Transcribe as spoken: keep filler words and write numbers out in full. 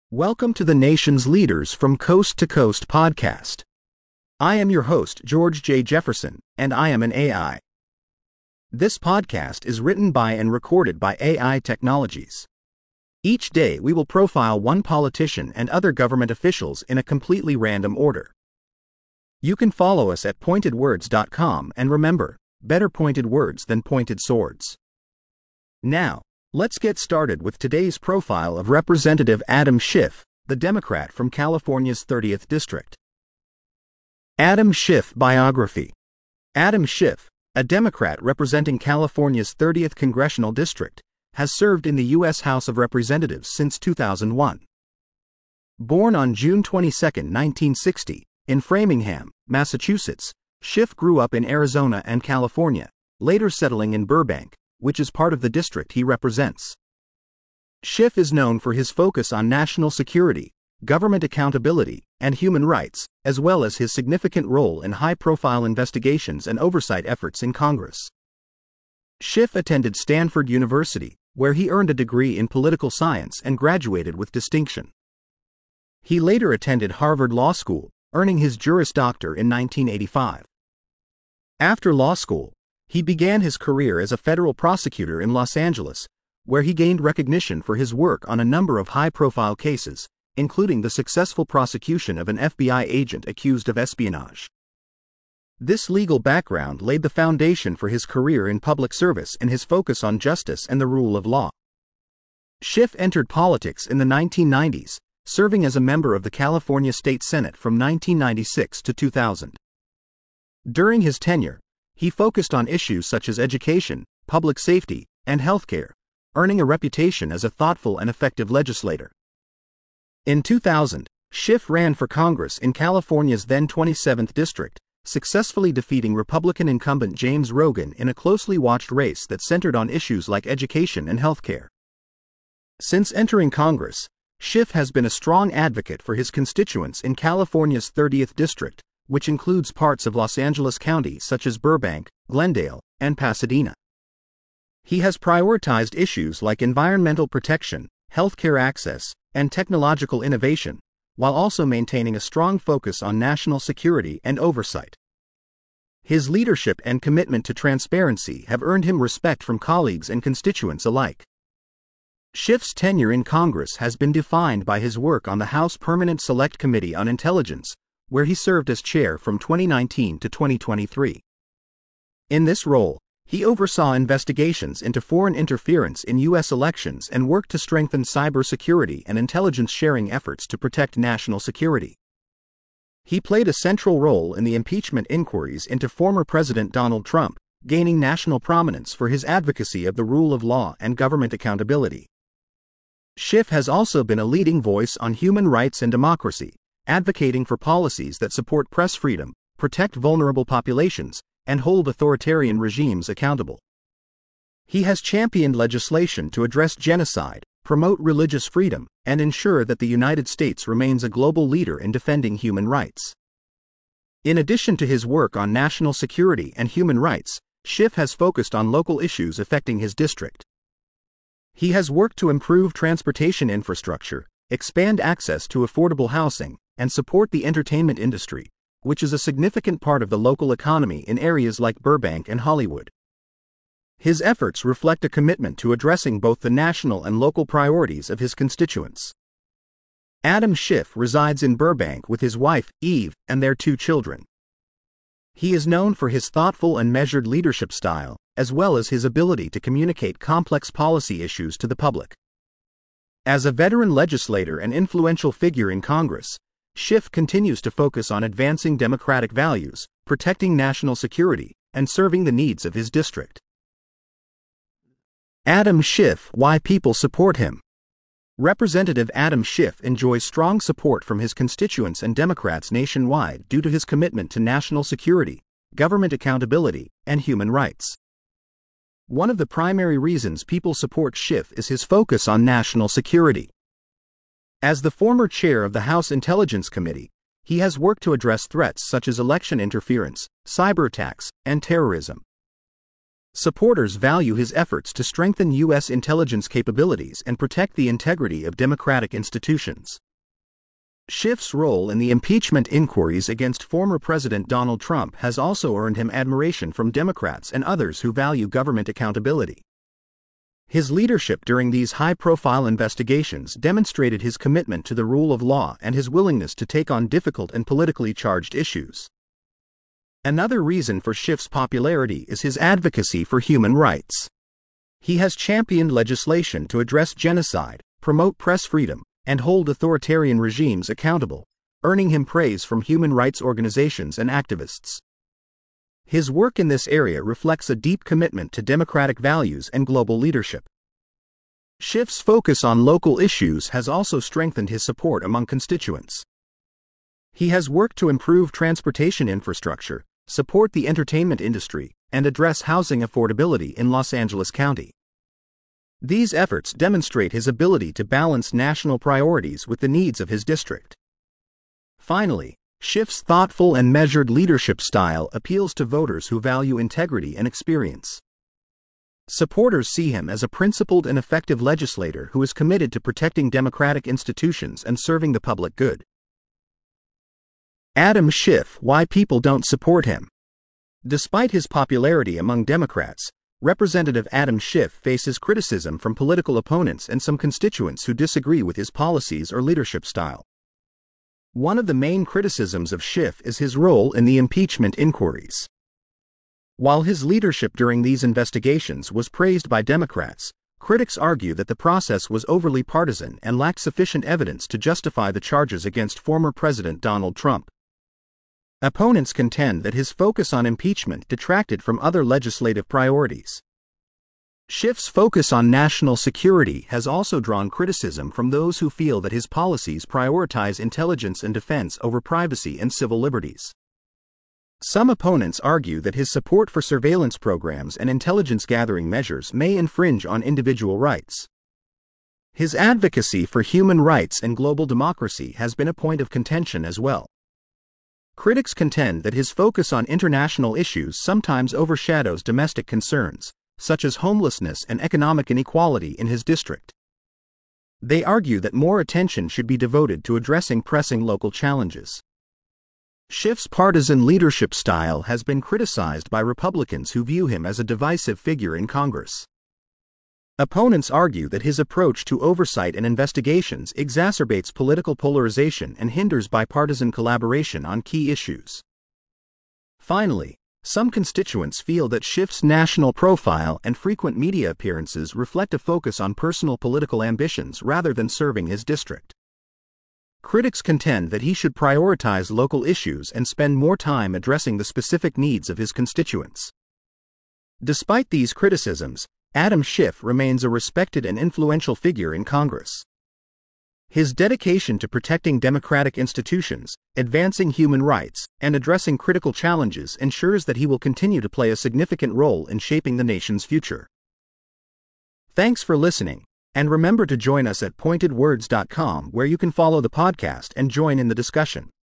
Welcome to the nation's leaders from Coast to Coast podcast. I am your host, George J. Jefferson, and I am an A I. This podcast is written by and recorded by A I Technologies. Each day we will profile one politician and other government officials in a completely random order. You can follow us at pointed words dot com and remember, better pointed words than pointed swords. Now, let's get started with today's profile of Representative Adam Schiff, the Democrat from California's thirtieth District. Adam Schiff Biography. Adam Schiff, a Democrat representing California's thirtieth Congressional District, has served in the U S House of Representatives since two thousand one. Born on June twenty-second, nineteen sixty, in Framingham, Massachusetts, Schiff grew up in Arizona and California, later settling in Burbank, which is part of the district he represents. Schiff is known for his focus on national security, government accountability, and human rights, as well as his significant role in high-profile investigations and oversight efforts in Congress. Schiff attended Stanford University, where he earned a degree in political science and graduated with distinction. He later attended Harvard Law School, earning his Juris Doctor in nineteen eighty-five. After law school, he began his career as a federal prosecutor in Los Angeles, where he gained recognition for his work on a number of high-profile cases, including the successful prosecution of an F B I agent accused of espionage. This legal background laid the foundation for his career in public service and his focus on justice and the rule of law. Schiff entered politics in the nineteen nineties, serving as a member of the California State Senate from nineteen ninety-six to two thousand. During his tenure, he focused on issues such as education, public safety, and healthcare, earning a reputation as a thoughtful and effective legislator. In two thousand, Schiff ran for Congress in California's then twenty-seventh District, successfully defeating Republican incumbent James Rogan in a closely watched race that centered on issues like education and healthcare. Since entering Congress, Schiff has been a strong advocate for his constituents in California's thirtieth District, which includes parts of Los Angeles County such as Burbank, Glendale, and Pasadena. He has prioritized issues like environmental protection, healthcare access, and technological innovation, while also maintaining a strong focus on national security and oversight. His leadership and commitment to transparency have earned him respect from colleagues and constituents alike. Schiff's tenure in Congress has been defined by his work on the House Permanent Select Committee on Intelligence, where he served as chair from twenty nineteen to twenty twenty-three. In this role, he oversaw investigations into foreign interference in U S elections and worked to strengthen cybersecurity and intelligence sharing efforts to protect national security. He played a central role in the impeachment inquiries into former President Donald Trump, gaining national prominence for his advocacy of the rule of law and government accountability. Schiff has also been a leading voice on human rights and democracy, advocating for policies that support press freedom, protect vulnerable populations, and hold authoritarian regimes accountable. He has championed legislation to address genocide, promote religious freedom, and ensure that the United States remains a global leader in defending human rights. In addition to his work on national security and human rights, Schiff has focused on local issues affecting his district. He has worked to improve transportation infrastructure, expand access to affordable housing, and support the entertainment industry, which is a significant part of the local economy in areas like Burbank and Hollywood. His efforts reflect a commitment to addressing both the national and local priorities of his constituents. Adam Schiff resides in Burbank with his wife, Eve, and their two children. He is known for his thoughtful and measured leadership style, as well as his ability to communicate complex policy issues to the public. As a veteran legislator and influential figure in Congress, Schiff continues to focus on advancing democratic values, protecting national security, and serving the needs of his district. Adam Schiff, why people support him. Representative Adam Schiff enjoys strong support from his constituents and Democrats nationwide due to his commitment to national security, government accountability, and human rights. One of the primary reasons people support Schiff is his focus on national security. As the former chair of the House Intelligence Committee, he has worked to address threats such as election interference, cyber attacks, and terrorism. Supporters value his efforts to strengthen U S intelligence capabilities and protect the integrity of democratic institutions. Schiff's role in the impeachment inquiries against former President Donald Trump has also earned him admiration from Democrats and others who value government accountability. His leadership during these high-profile investigations demonstrated his commitment to the rule of law and his willingness to take on difficult and politically charged issues. Another reason for Schiff's popularity is his advocacy for human rights. He has championed legislation to address genocide, promote press freedom, and hold authoritarian regimes accountable, earning him praise from human rights organizations and activists. His work in this area reflects a deep commitment to democratic values and global leadership. Schiff's focus on local issues has also strengthened his support among constituents. He has worked to improve transportation infrastructure, support the entertainment industry, and address housing affordability in Los Angeles County. These efforts demonstrate his ability to balance national priorities with the needs of his district. Finally, Schiff's thoughtful and measured leadership style appeals to voters who value integrity and experience. Supporters see him as a principled and effective legislator who is committed to protecting democratic institutions and serving the public good. Adam Schiff: why people don't support him. Despite his popularity among Democrats, Representative Adam Schiff faces criticism from political opponents and some constituents who disagree with his policies or leadership style. One of the main criticisms of Schiff is his role in the impeachment inquiries. While his leadership during these investigations was praised by Democrats, critics argue that the process was overly partisan and lacked sufficient evidence to justify the charges against former President Donald Trump. Opponents contend that his focus on impeachment detracted from other legislative priorities. Schiff's focus on national security has also drawn criticism from those who feel that his policies prioritize intelligence and defense over privacy and civil liberties. Some opponents argue that his support for surveillance programs and intelligence-gathering measures may infringe on individual rights. His advocacy for human rights and global democracy has been a point of contention as well. Critics contend that his focus on international issues sometimes overshadows domestic concerns, such as homelessness and economic inequality in his district. They argue that more attention should be devoted to addressing pressing local challenges. Schiff's partisan leadership style has been criticized by Republicans who view him as a divisive figure in Congress. Opponents argue that his approach to oversight and investigations exacerbates political polarization and hinders bipartisan collaboration on key issues. Finally, some constituents feel that Schiff's national profile and frequent media appearances reflect a focus on personal political ambitions rather than serving his district. Critics contend that he should prioritize local issues and spend more time addressing the specific needs of his constituents. Despite these criticisms, Adam Schiff remains a respected and influential figure in Congress. His dedication to protecting democratic institutions, advancing human rights, and addressing critical challenges ensures that he will continue to play a significant role in shaping the nation's future. Thanks for listening, and remember to join us at pointed words dot com, where you can follow the podcast and join in the discussion.